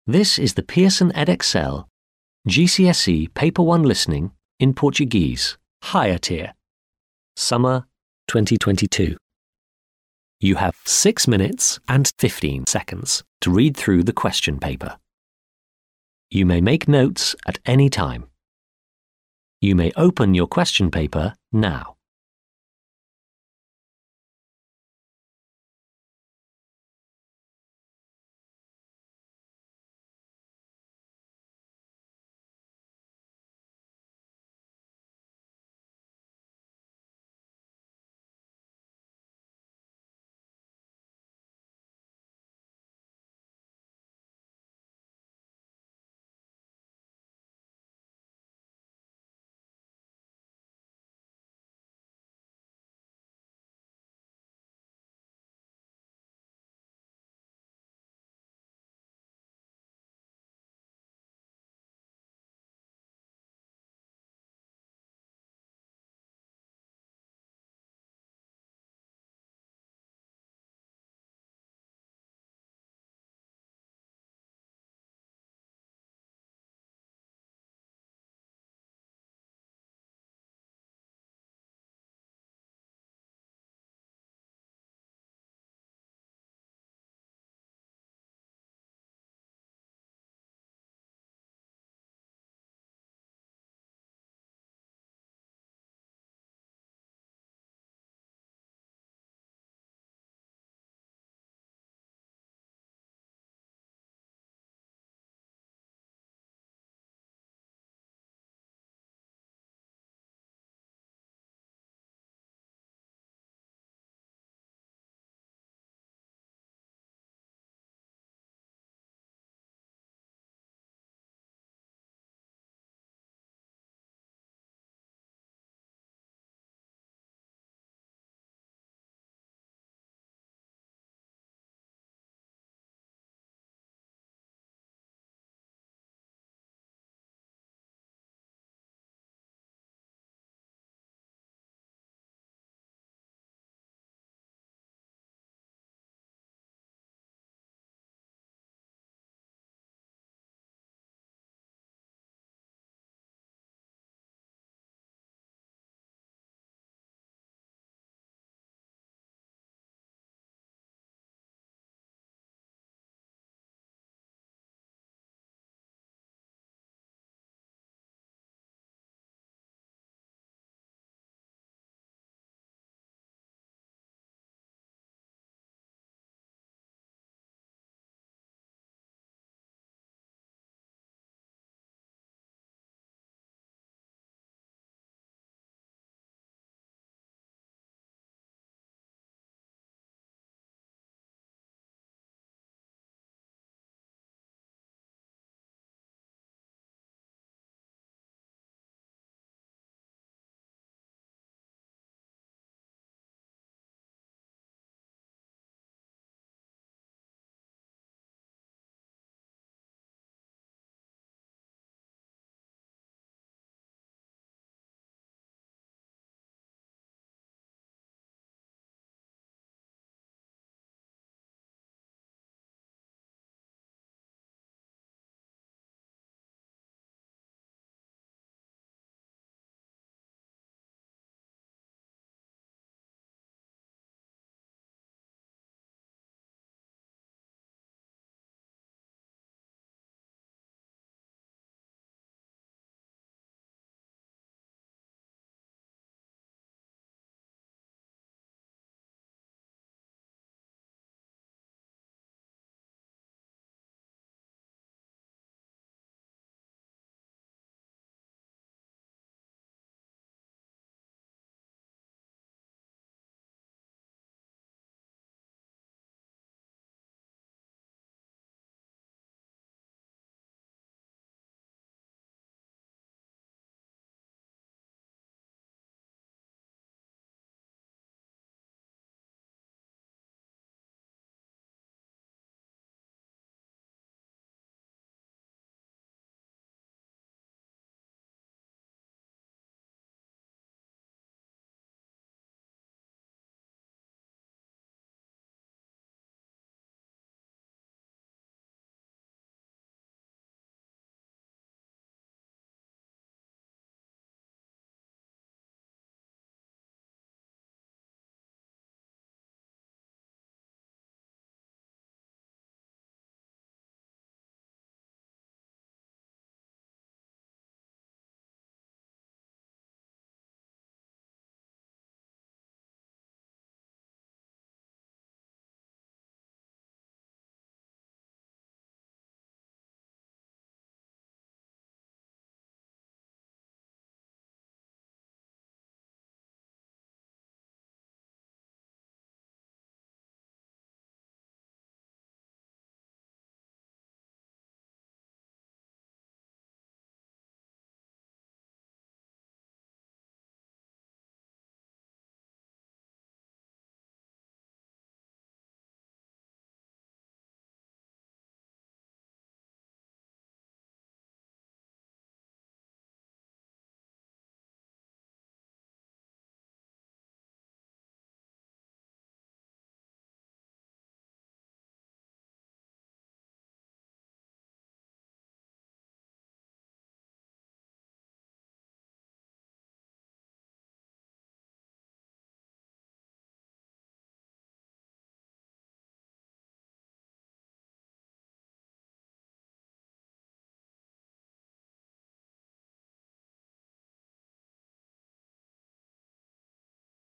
This is the Pearson Edexcel GCSE Paper 1 Listening in Portuguese, Higher Tier, Summer 2022. You have 6 minutes and 15 seconds to read through the question paper. You may make notes at any time. You may open your question paper now.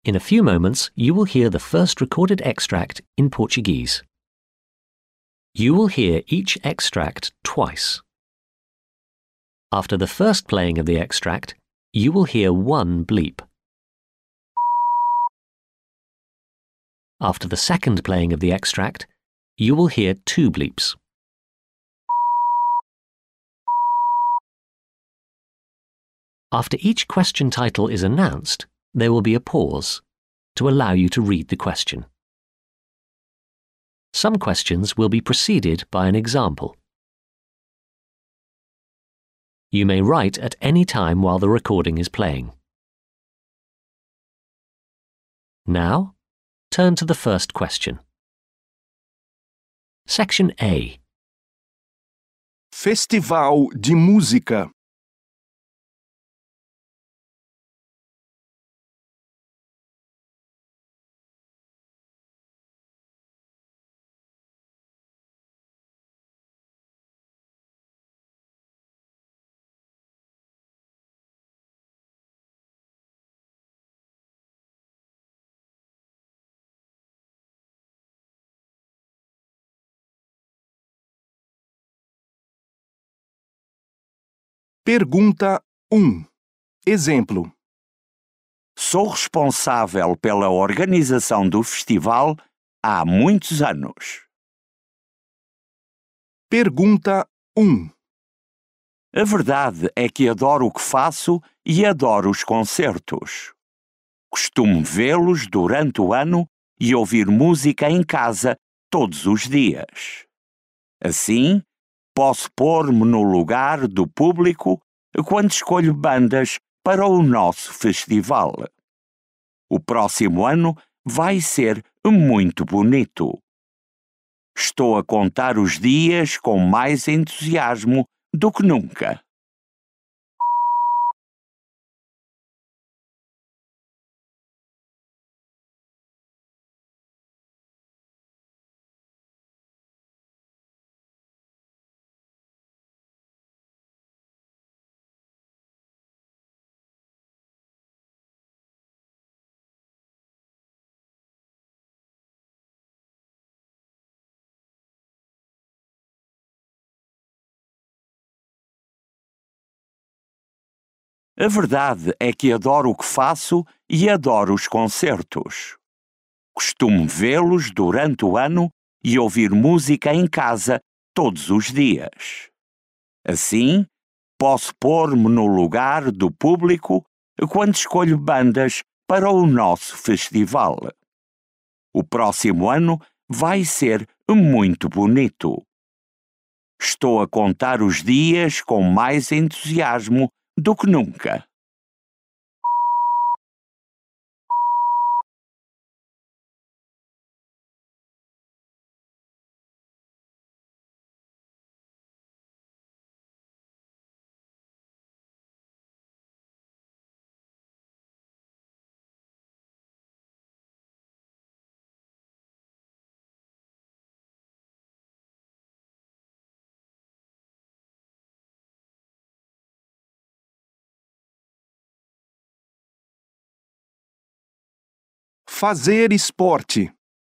In a few moments, you will hear the first recorded extract in Portuguese. You will hear each extract twice. After the first playing of the extract, you will hear one bleep. After the second playing of the extract, you will hear two bleeps. After each question title is announced, there will be a pause to allow you to read the question. Some questions will be preceded by an example. You may write at any time while the recording is playing. Now, turn to the first question. Section A. Festival de Música. Pergunta 1. Exemplo. Sou responsável pela organização do festival há muitos anos. Pergunta 1. A verdade é que adoro o que faço e adoro os concertos. Costumo vê-los durante o ano e ouvir música em casa todos os dias. Assim, posso pôr-me no lugar do público quando escolho bandas para o nosso festival. O próximo ano vai ser muito bonito. Estou a contar os dias com mais entusiasmo do que nunca. A verdade é que adoro o que faço e adoro os concertos. Costumo vê-los durante o ano e ouvir música em casa todos os dias. Assim, posso pôr-me no lugar do público quando escolho bandas para o nosso festival. O próximo ano vai ser muito bonito. Estou a contar os dias com mais entusiasmo do que nunca. Fazer esporte.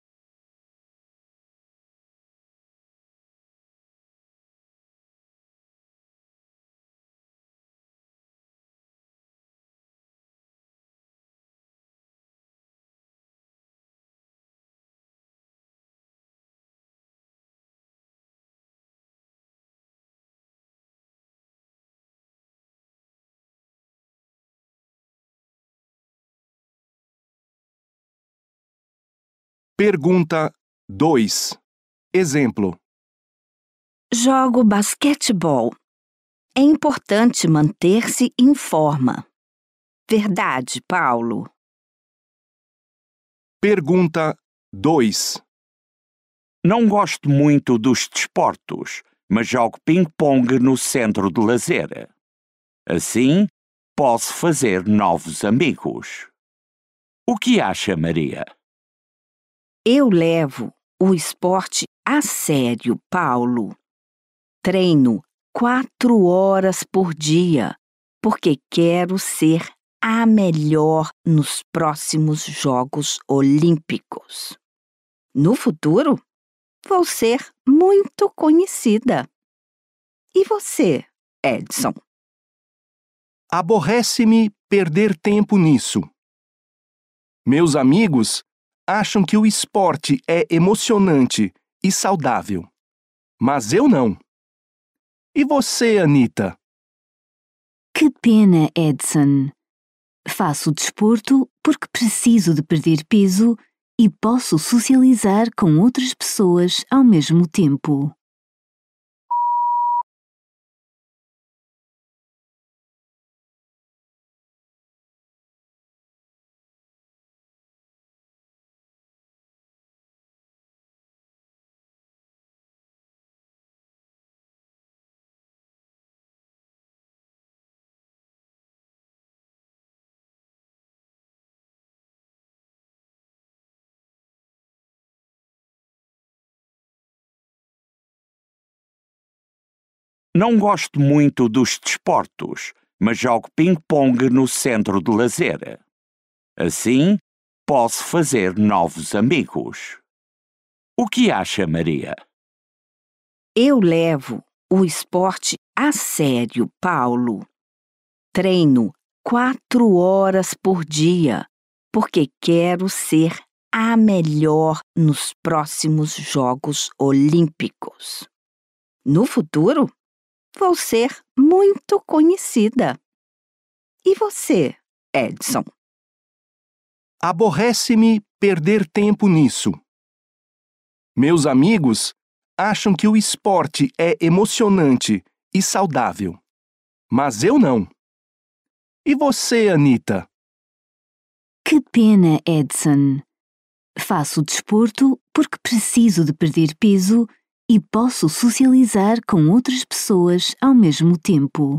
Pergunta 2. Exemplo. Jogo basquetebol. É importante manter-se em forma. Verdade, Paulo? Pergunta 2. Não gosto muito dos desportos, mas jogo ping-pong no centro de lazer. Assim, posso fazer novos amigos. O que acha, Maria? Eu levo o esporte a sério, Paulo. Treino 4 horas por dia, porque quero ser a melhor nos próximos Jogos Olímpicos. No futuro, vou ser muito conhecida. E você, Edson? Aborrece-me perder tempo nisso. Meus amigos acham que o esporte é emocionante e saudável, mas eu não. E você, Anita? Que pena, Edson. Faço desporto porque preciso de perder peso e posso socializar com outras pessoas ao mesmo tempo. Não gosto muito dos desportos, mas jogo ping-pong no centro de lazer. Assim, posso fazer novos amigos. O que acha, Maria? Eu levo o esporte a sério, Paulo. Treino 4 horas por dia, porque quero ser a melhor nos próximos Jogos Olímpicos. No futuro, vou ser muito conhecida. E você, Edson? Aborrece-me perder tempo nisso. Meus amigos acham que o esporte é emocionante e saudável, mas eu não. E você, Anita? Que pena, Edson. Faço desporto porque preciso de perder peso e posso socializar com outras pessoas ao mesmo tempo.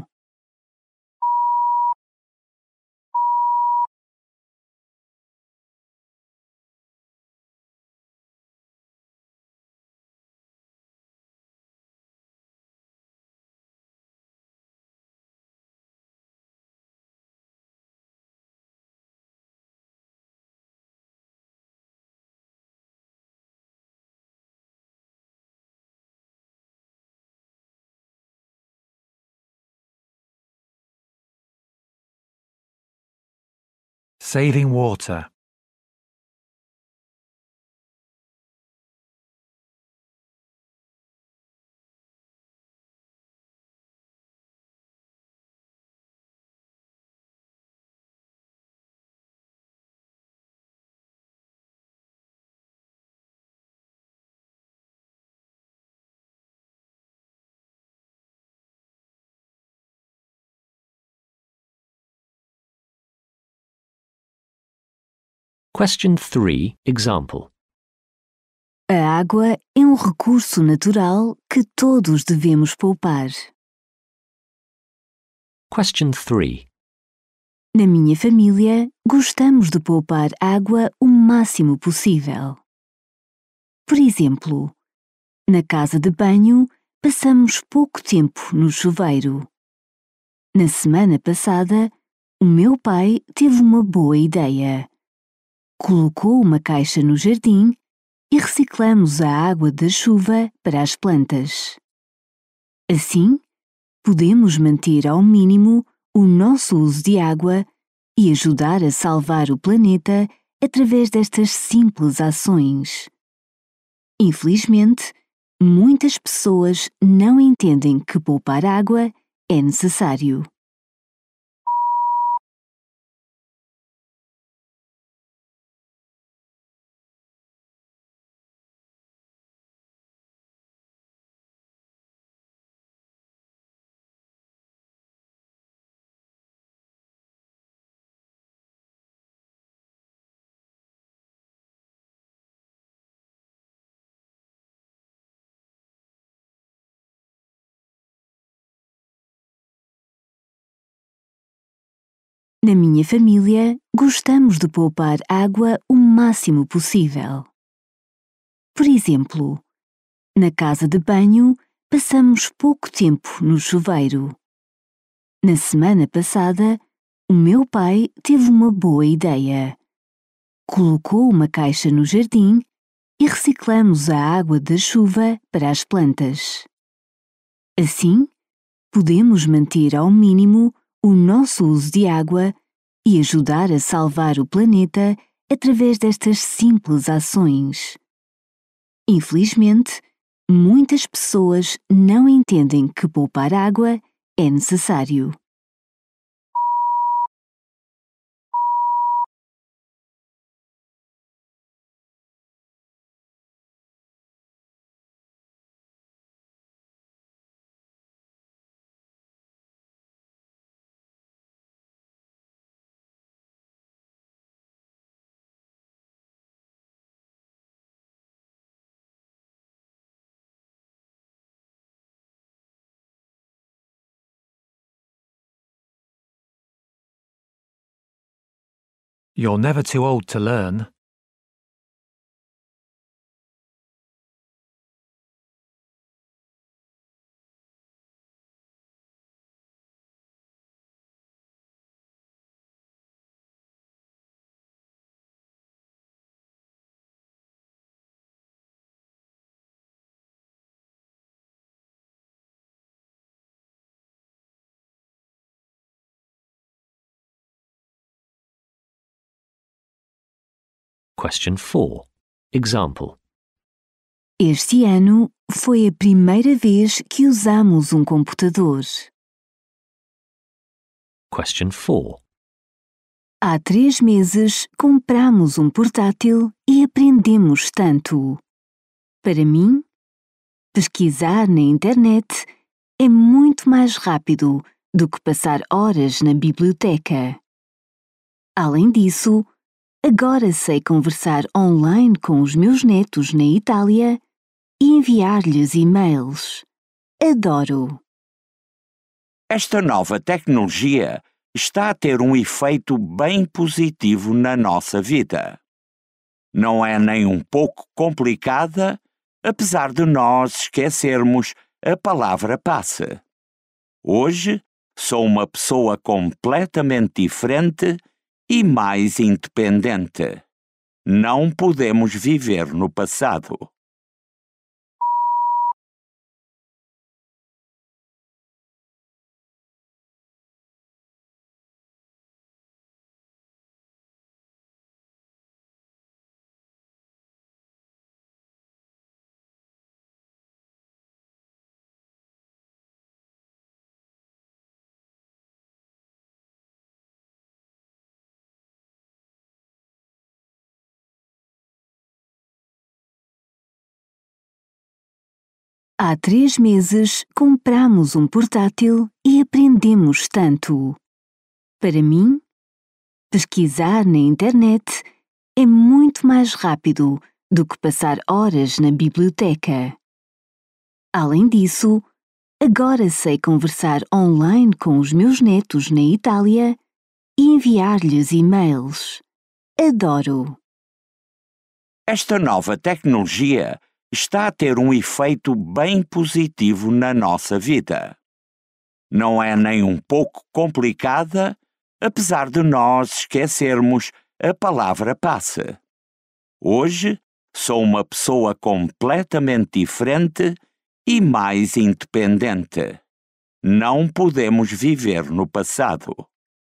Saving water. Question 3, example. A água é um recurso natural que todos devemos poupar. Question 3. Na minha família, gostamos de poupar água o máximo possível. Por exemplo, na casa de banho, passamos pouco tempo no chuveiro. Na semana passada, o meu pai teve uma boa ideia. Colocou uma caixa no jardim e reciclamos a água da chuva para as plantas. Assim, podemos manter ao mínimo o nosso uso de água e ajudar a salvar o planeta através destas simples ações. Infelizmente, muitas pessoas não entendem que poupar água é necessário. Na minha família, gostamos de poupar água o máximo possível. Por exemplo, na casa de banho, passamos pouco tempo no chuveiro. Na semana passada, o meu pai teve uma boa ideia. Colocou uma caixa no jardim e reciclamos a água da chuva para as plantas. Assim, podemos manter ao mínimo o nosso uso de água e ajudar a salvar o planeta através destas simples ações. Infelizmente, muitas pessoas não entendem que poupar água é necessário. You're never too old to learn. Question 4. Example. Este ano foi a primeira vez que usamos um computador. Question 4. Há 3 meses compramos um portátil e aprendemos tanto. Para mim, pesquisar na internet é muito mais rápido do que passar horas na biblioteca. Além disso, agora sei conversar online com os meus netos na Itália e enviar-lhes e-mails. Adoro! Esta nova tecnologia está a ter um efeito bem positivo na nossa vida. Não é nem um pouco complicada, apesar de nós esquecermos a palavra passe. Hoje sou uma pessoa completamente diferente e mais independente. Não podemos viver no passado. Há 3 meses compramos um portátil e aprendemos tanto. Para mim, pesquisar na internet é muito mais rápido do que passar horas na biblioteca. Além disso, agora sei conversar online com os meus netos na Itália e enviar-lhes e-mails. Adoro! Esta nova tecnologia está a ter um efeito bem positivo na nossa vida. Não é nem um pouco complicada, apesar de nós esquecermos a palavra passe. Hoje sou uma pessoa completamente diferente e mais independente. Não podemos viver no passado.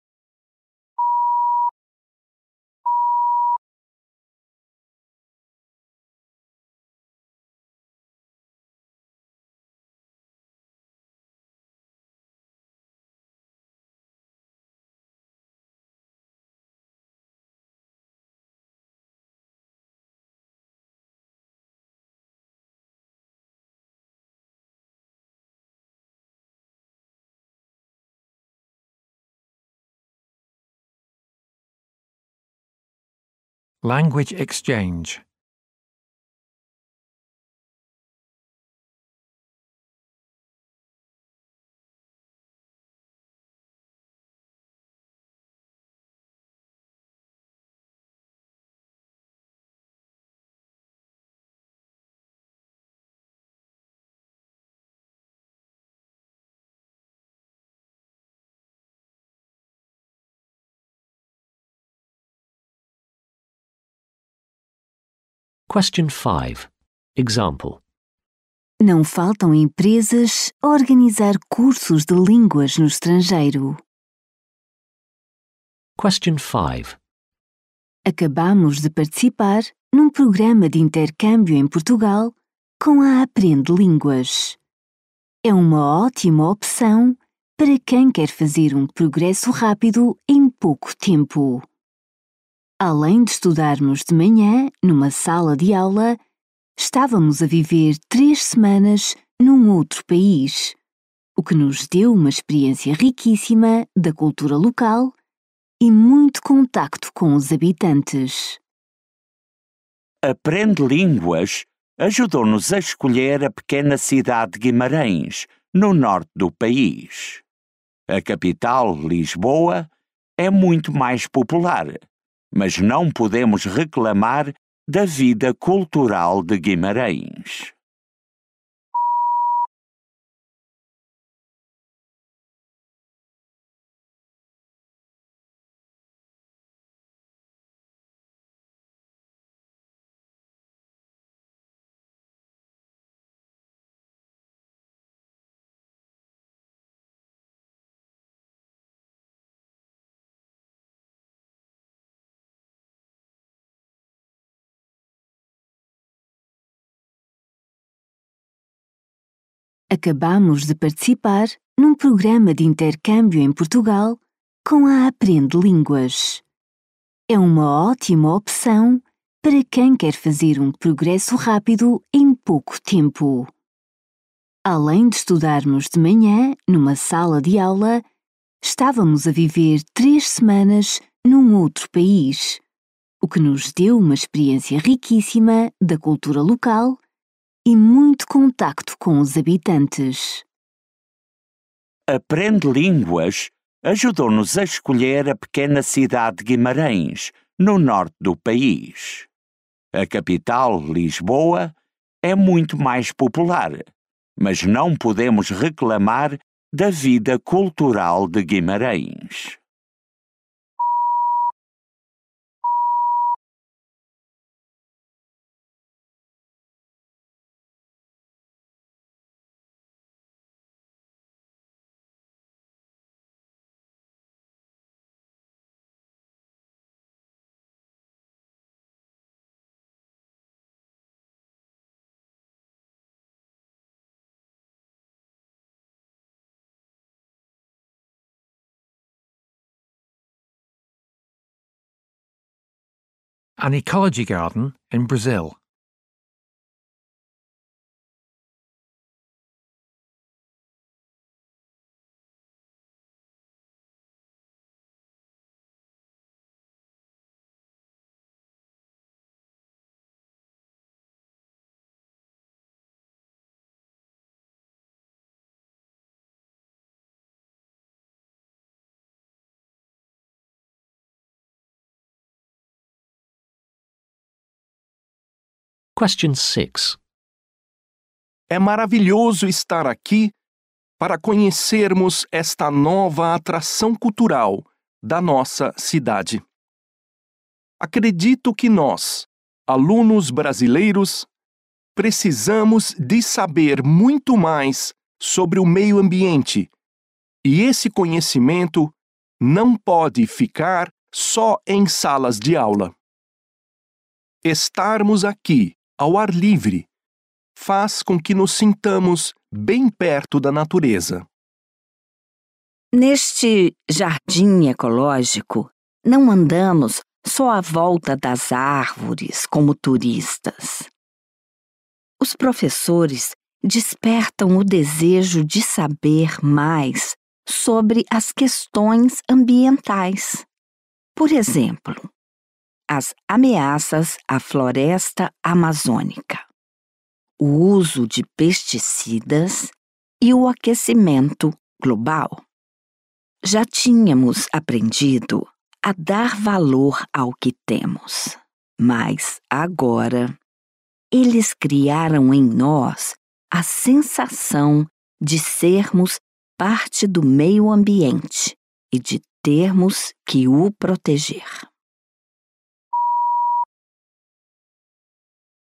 Language exchange. Question 5. Example. Não faltam empresas a organizar cursos de línguas no estrangeiro. Question 5. Acabamos de participar num programa de intercâmbio em Portugal com a Aprende Línguas. É uma ótima opção para quem quer fazer um progresso rápido em pouco tempo. Além de estudarmos de manhã numa sala de aula, estávamos a viver 3 semanas num outro país, o que nos deu uma experiência riquíssima da cultura local e muito contacto com os habitantes. Aprende Línguas ajudou-nos a escolher a pequena cidade de Guimarães, no norte do país. A capital, Lisboa, é muito mais popular, mas não podemos reclamar da vida cultural de Guimarães. Acabamos de participar num programa de intercâmbio em Portugal com a Aprende Línguas. É uma ótima opção para quem quer fazer um progresso rápido em pouco tempo. Além de estudarmos de manhã numa sala de aula, estávamos a viver 3 semanas num outro país, o que nos deu uma experiência riquíssima da cultura local e muito contacto com os habitantes. Aprende Línguas ajudou-nos a escolher a pequena cidade de Guimarães, no norte do país. A capital, Lisboa, é muito mais popular, mas não podemos reclamar da vida cultural de Guimarães. An ecology garden in Brazil. Question 6. É maravilhoso estar aqui para conhecermos esta nova atração cultural da nossa cidade. Acredito que nós, alunos brasileiros, precisamos de saber muito mais sobre o meio ambiente, e esse conhecimento não pode ficar só em salas de aula. Estarmos aqui, ao ar livre, faz com que nos sintamos bem perto da natureza. Neste jardim ecológico, não andamos só à volta das árvores como turistas. Os professores despertam o desejo de saber mais sobre as questões ambientais. Por exemplo, as ameaças à floresta amazônica, o uso de pesticidas e o aquecimento global. Já tínhamos aprendido a dar valor ao que temos, mas agora eles criaram em nós a sensação de sermos parte do meio ambiente e de termos que o proteger.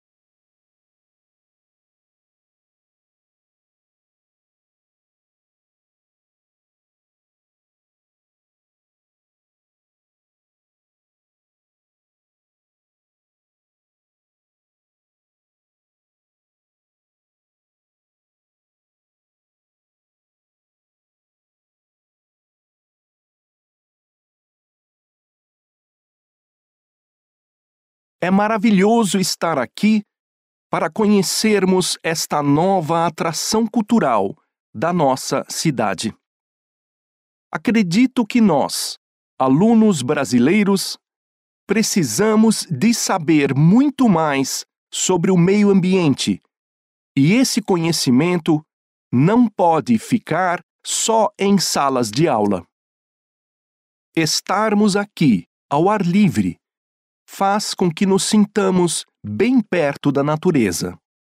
É maravilhoso estar aqui para conhecermos esta nova atração cultural da nossa cidade. Acredito que nós, alunos brasileiros, precisamos de saber muito mais sobre o meio ambiente, e esse conhecimento não pode ficar só em salas de aula. Estarmos aqui, ao ar livre, faz com que nos sintamos bem perto da natureza.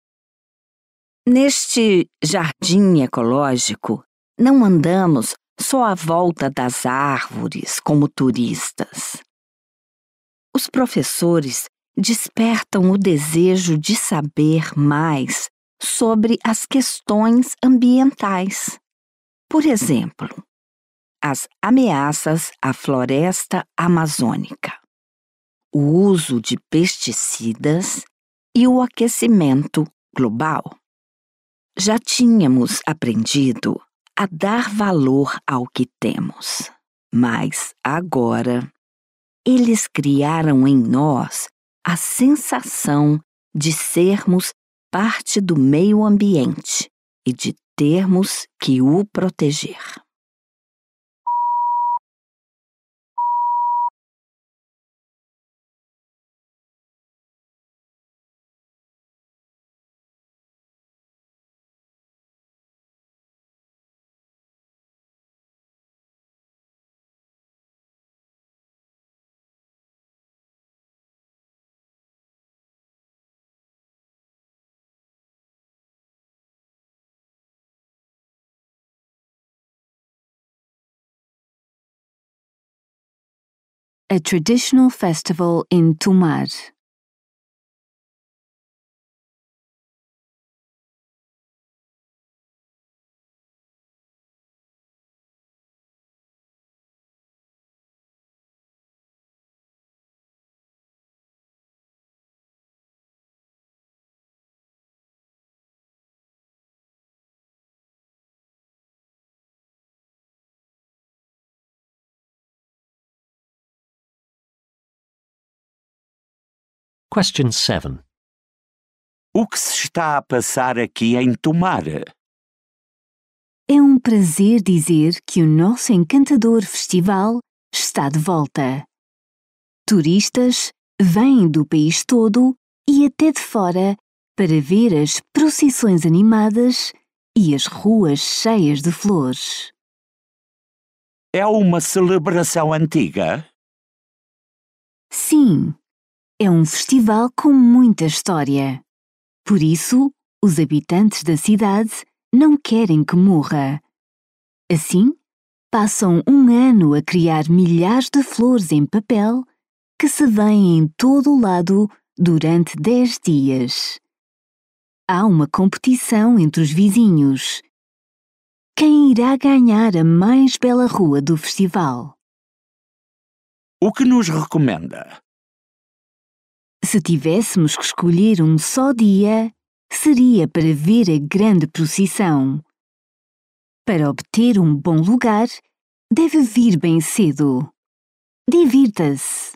Neste jardim ecológico, não andamos só à volta das árvores como turistas. Os professores despertam o desejo de saber mais sobre as questões ambientais. Por exemplo, as ameaças à floresta amazônica, o uso de pesticidas e o aquecimento global. Já tínhamos aprendido a dar valor ao que temos, mas agora eles criaram em nós a sensação de sermos parte do meio ambiente e de termos que o proteger. A traditional festival in Tomar. Question 7. O que se está a passar aqui em Tomar? É um prazer dizer que o nosso encantador festival está de volta. Turistas vêm do país todo e até de fora para ver as procissões animadas e as ruas cheias de flores. É uma celebração antiga? Sim, é um festival com muita história. Por isso, os habitantes da cidade não querem que morra. Assim, passam um ano a criar milhares de flores em papel que se vêem em todo o lado durante 10 dias. Há uma competição entre os vizinhos. Quem irá ganhar a mais bela rua do festival? O que nos recomenda? Se tivéssemos que escolher um só dia, seria para ver a grande procissão. Para obter um bom lugar, deve vir bem cedo. Divirta-se!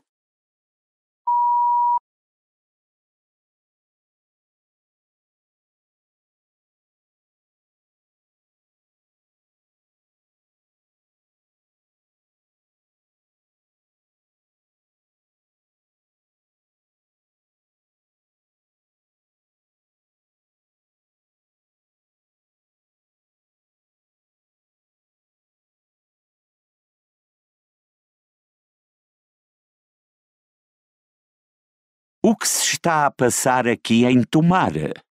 O que se está a passar aqui em Tomar?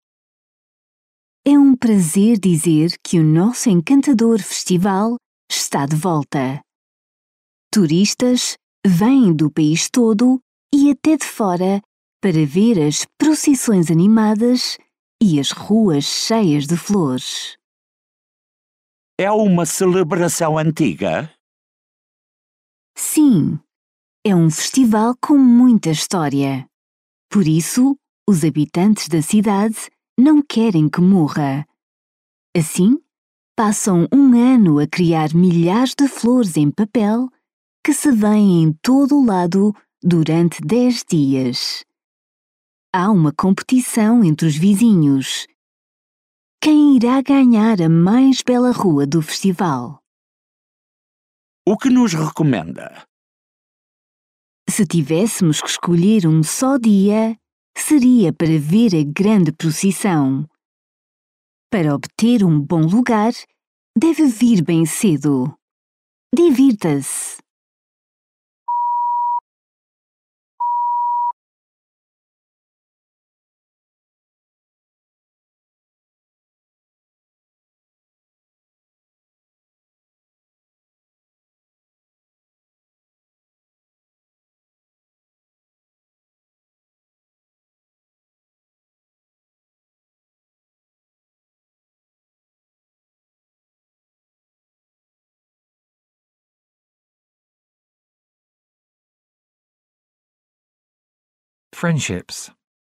É um prazer dizer que o nosso encantador festival está de volta. Turistas vêm do país todo e até de fora para ver as procissões animadas e as ruas cheias de flores. É uma celebração antiga? Sim, é um festival com muita história. Por isso, os habitantes da cidade não querem que morra. Assim, passam um ano a criar milhares de flores em papel que se vêem em todo o lado durante 10 dias. Há uma competição entre os vizinhos. Quem irá ganhar a mais bela rua do festival? O que nos recomenda? Se tivéssemos que escolher um só dia, seria para ver a grande procissão. Para obter um bom lugar, deve vir bem cedo. Divirta-se! Friendships.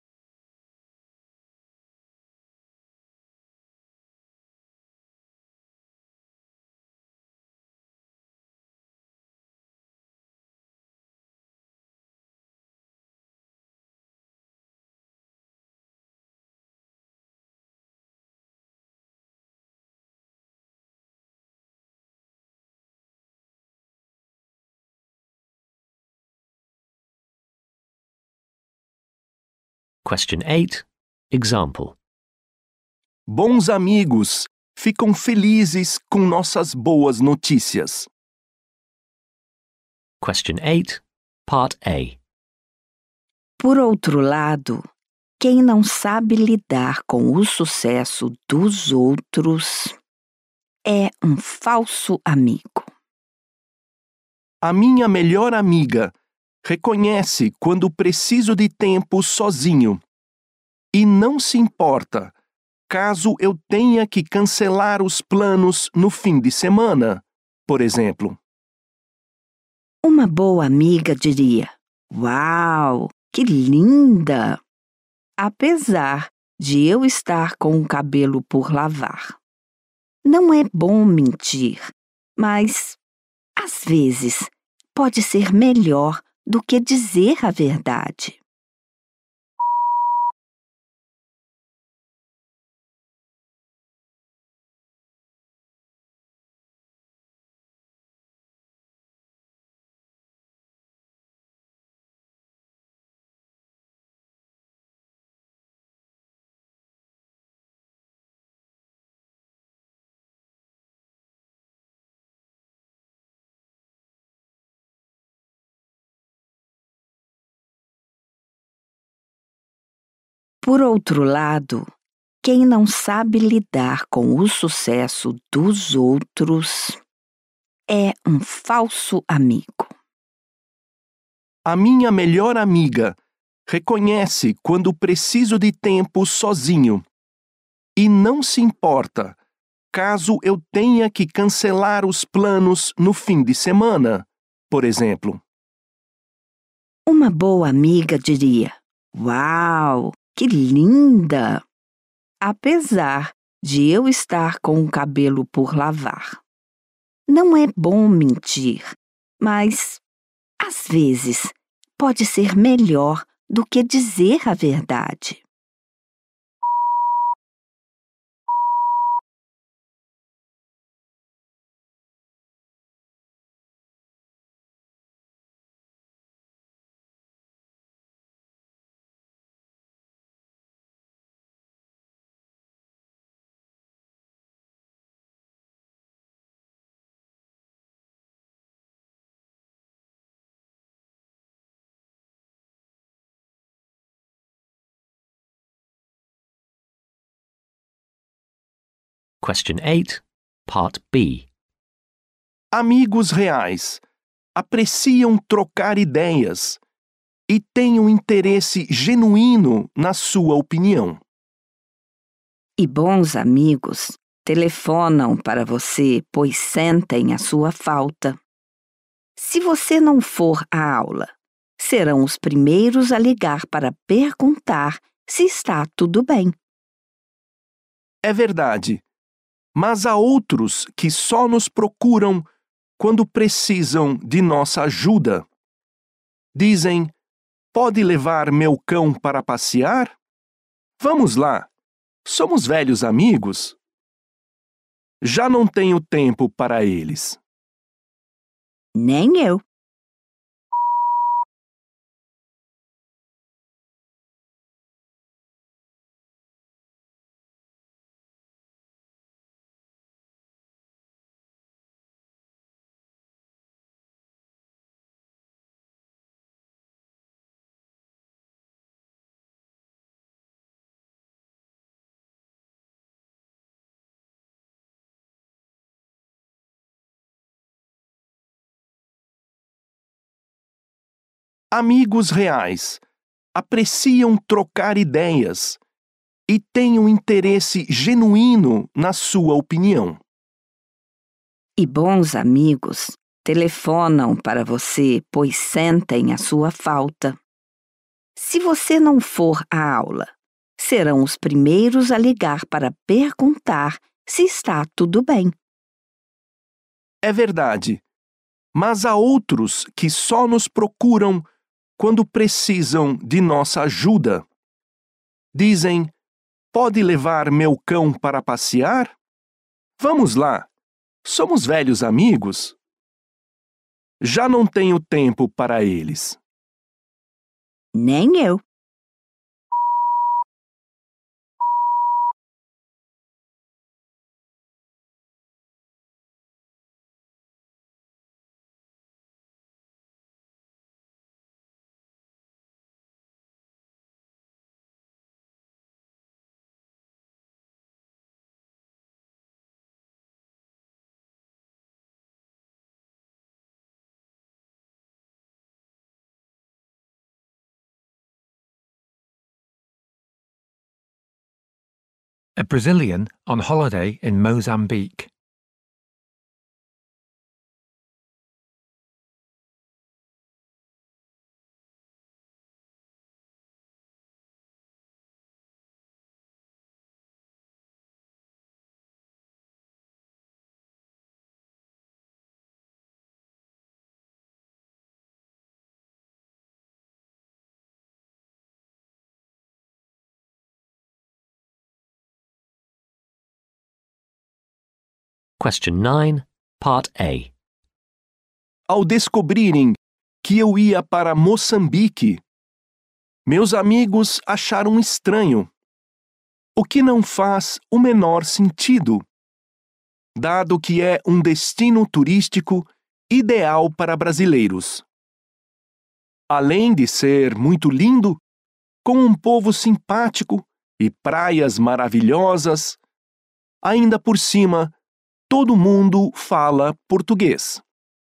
Question 8. Example. Bons amigos ficam felizes com nossas boas notícias. Question 8. Part A. Por outro lado, quem não sabe lidar com o sucesso dos outros é um falso amigo. A minha melhor amiga reconhece quando preciso de tempo sozinho e não se importa caso eu tenha que cancelar os planos no fim de semana, por exemplo. Uma boa amiga diria: "Uau, que linda!", apesar de eu estar com o cabelo por lavar. Não é bom mentir, mas, às vezes, pode ser melhor do que dizer a verdade. Por outro lado, quem não sabe lidar com o sucesso dos outros é um falso amigo. A minha melhor amiga reconhece quando preciso de tempo sozinho e não se importa caso eu tenha que cancelar os planos no fim de semana, por exemplo. Uma boa amiga diria: "Uau, que linda!", apesar de eu estar com o cabelo por lavar. Não é bom mentir, mas, às vezes, pode ser melhor do que dizer a verdade. Question 8. Part B. Amigos reais apreciam trocar ideias e têm um interesse genuíno na sua opinião. E bons amigos telefonam para você, pois sentem a sua falta. Se você não for à aula, serão os primeiros a ligar para perguntar se está tudo bem. É verdade, mas há outros que só nos procuram quando precisam de nossa ajuda. Dizem: Pode levar meu cão para passear? Vamos lá, somos velhos amigos. Já não tenho tempo para eles. Nem eu. Amigos reais apreciam trocar ideias e têm um interesse genuíno na sua opinião. E bons amigos telefonam para você, pois sentem a sua falta. Se você não for à aula, serão os primeiros a ligar para perguntar se está tudo bem. É verdade, mas há outros que só nos procuram quando precisam de nossa ajuda. Dizem: pode levar meu cão para passear? Vamos lá, somos velhos amigos. Já não tenho tempo para eles. Nem eu. A Brazilian on holiday in Mozambique. Question 9, Part A. Ao descobrirem que eu ia para Moçambique, meus amigos acharam estranho, o que não faz o menor sentido, dado que é um destino turístico ideal para brasileiros. Além de ser muito lindo, com um povo simpático e praias maravilhosas, ainda por cima, todo mundo fala português.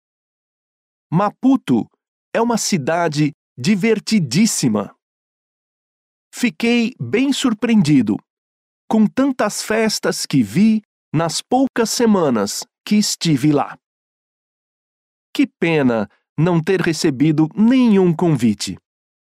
Maputo é uma cidade divertidíssima. Fiquei bem surpreendido com tantas festas que vi nas poucas semanas que estive lá. Que pena não ter recebido nenhum convite.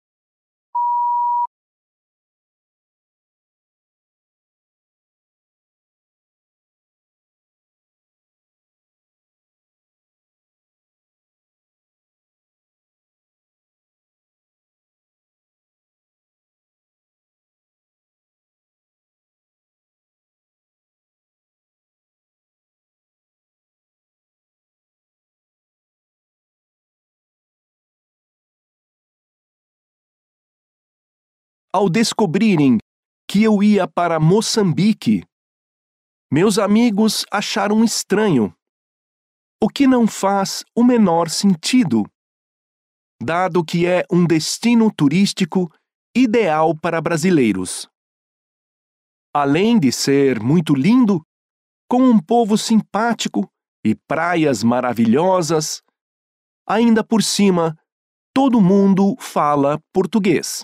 Ao descobrirem que eu ia para Moçambique, meus amigos acharam estranho, o que não faz o menor sentido, dado que é um destino turístico ideal para brasileiros. Além de ser muito lindo, com um povo simpático e praias maravilhosas, ainda por cima, todo mundo fala português.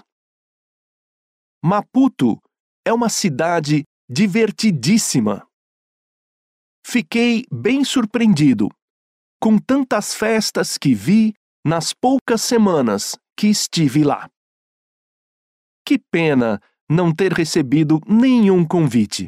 Maputo é uma cidade divertidíssima. Fiquei bem surpreendido com tantas festas que vi nas poucas semanas que estive lá. Que pena não ter recebido nenhum convite.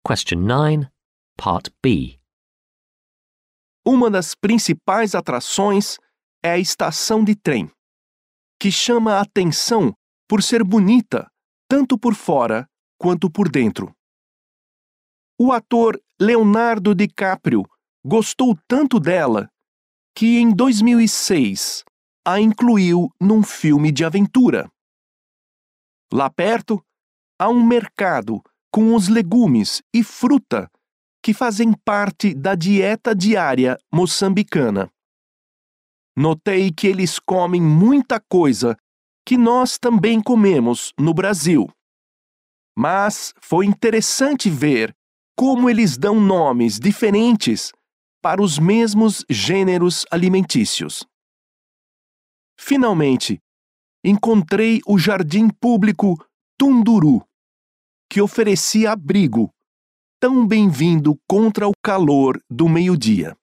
Question 9, Part B. Uma das principais atrações é a estação de trem, que chama a atenção por ser bonita, tanto por fora quanto por dentro. O ator Leonardo DiCaprio gostou tanto dela que em 2006 a incluiu num filme de aventura. Lá perto, há um mercado com os legumes e fruta que fazem parte da dieta diária moçambicana. Notei que eles comem muita coisa que nós também comemos no Brasil. Mas foi interessante ver como eles dão nomes diferentes para os mesmos gêneros alimentícios. Finalmente, encontrei o jardim público Tunduru, que oferecia abrigo, tão bem-vindo contra o calor do meio-dia.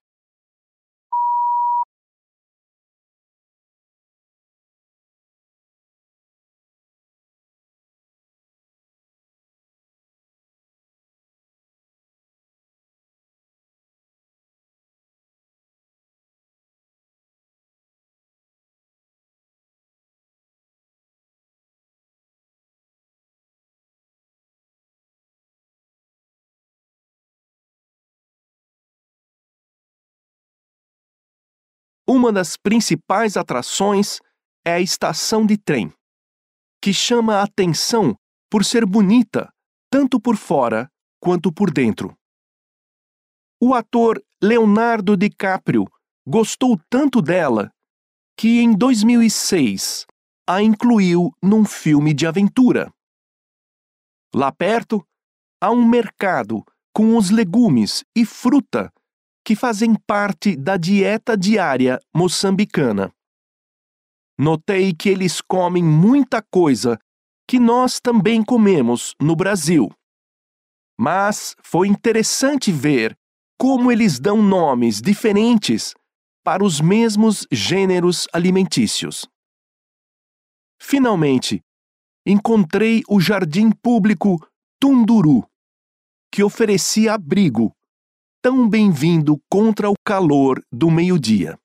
Uma das principais atrações é a estação de trem, que chama a atenção por ser bonita, tanto por fora quanto por dentro. O ator Leonardo DiCaprio gostou tanto dela que em 2006 a incluiu num filme de aventura. Lá perto, há um mercado com os legumes e fruta que fazem parte da dieta diária moçambicana. Notei que eles comem muita coisa que nós também comemos no Brasil. Mas foi interessante ver como eles dão nomes diferentes para os mesmos gêneros alimentícios. Finalmente, encontrei o jardim público Tunduru, que oferecia abrigo, tão bem-vindo contra o calor do meio-dia.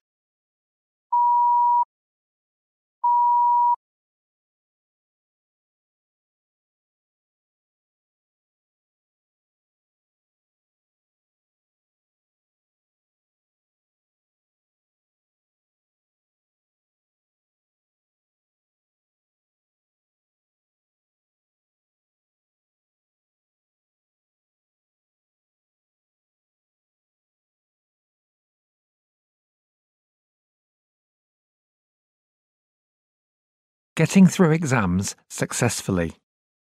Getting through exams successfully.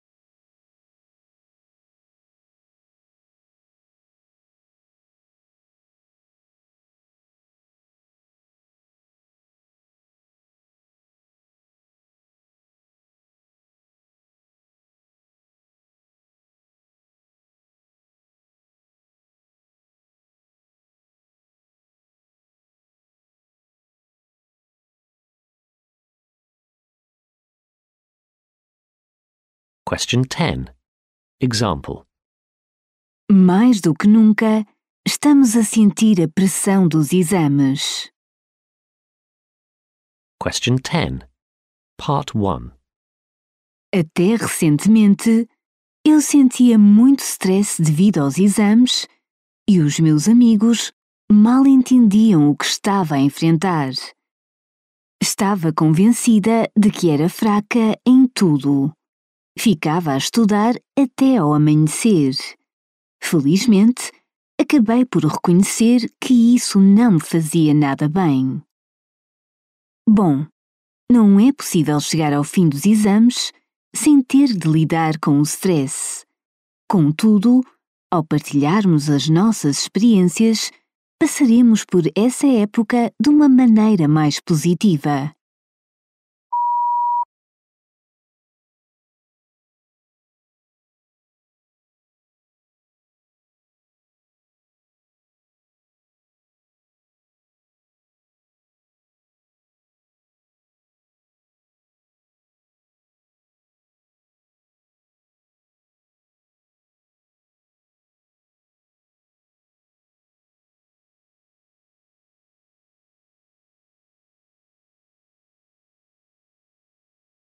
Question 10. Example. Mais do que nunca, estamos a sentir a pressão dos exames. Question 10. Part 1. Até recentemente, eu sentia muito stress devido aos exames e os meus amigos mal entendiam o que estava a enfrentar. Estava convencida de que era fraca em tudo. Ficava a estudar até ao amanhecer. Felizmente, acabei por reconhecer que isso não me fazia nada bem. Bom, não é possível chegar ao fim dos exames sem ter de lidar com o stress. Contudo, ao partilharmos as nossas experiências, passaremos por essa época de uma maneira mais positiva.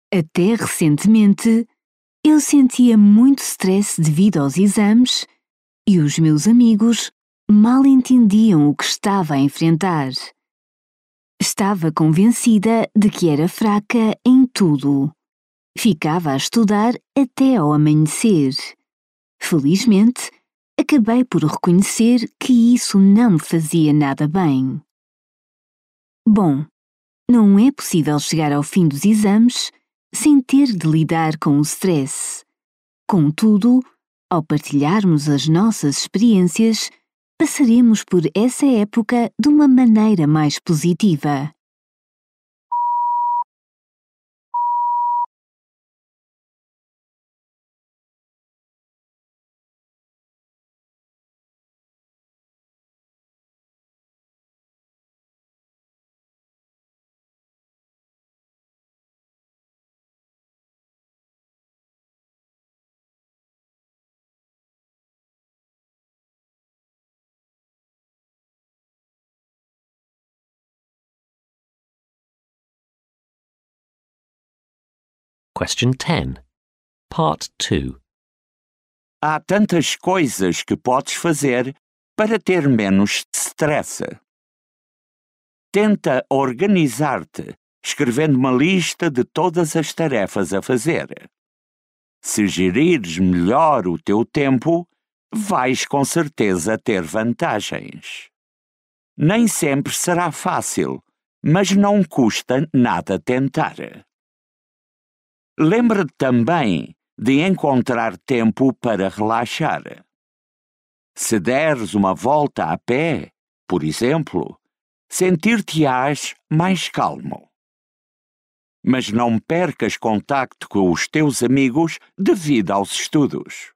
Até recentemente, eu sentia muito stress devido aos exames e os meus amigos mal entendiam o que estava a enfrentar. Estava convencida de que era fraca em tudo. Ficava a estudar até ao amanhecer. Felizmente, acabei por reconhecer que isso não me fazia nada bem. Bom, não é possível chegar ao fim dos exames sem ter de lidar com o stress. Contudo, ao partilharmos as nossas experiências, passaremos por essa época de uma maneira mais positiva. Question 10. Part 2. Há tantas coisas que podes fazer para ter menos stress. Tenta organizar-te, escrevendo uma lista de todas as tarefas a fazer. Se gerires melhor o teu tempo, vais com certeza ter vantagens. Nem sempre será fácil, mas não custa nada tentar. Lembra-te também de encontrar tempo para relaxar. Se deres uma volta a pé, por exemplo, sentir-te-ás mais calmo. Mas não percas contacto com os teus amigos devido aos estudos.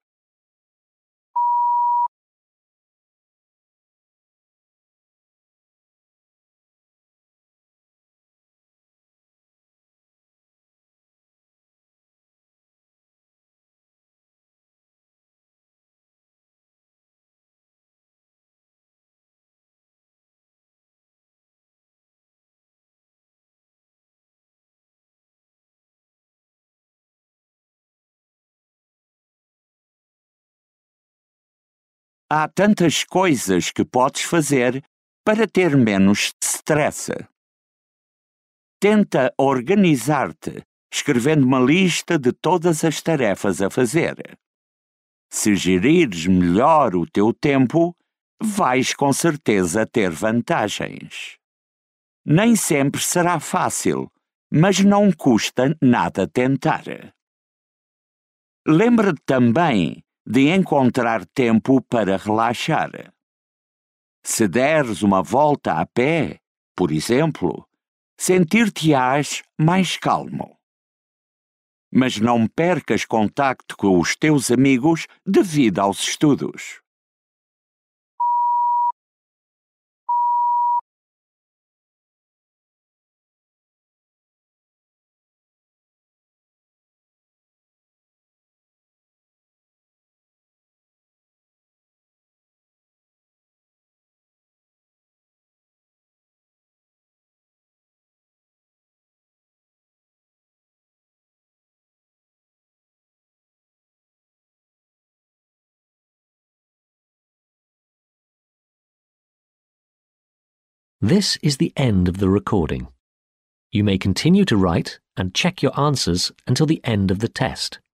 Há tantas coisas que podes fazer para ter menos stress. Tenta organizar-te, escrevendo uma lista de todas as tarefas a fazer. Se gerires melhor o teu tempo, vais com certeza ter vantagens. Nem sempre será fácil, mas não custa nada tentar. Lembra-te também de encontrar tempo para relaxar. Se deres uma volta a pé, por exemplo, sentir-te-ás mais calmo. Mas não percas contacto com os teus amigos devido aos estudos. This is the end of the recording. You may continue to write and check your answers until the end of the test.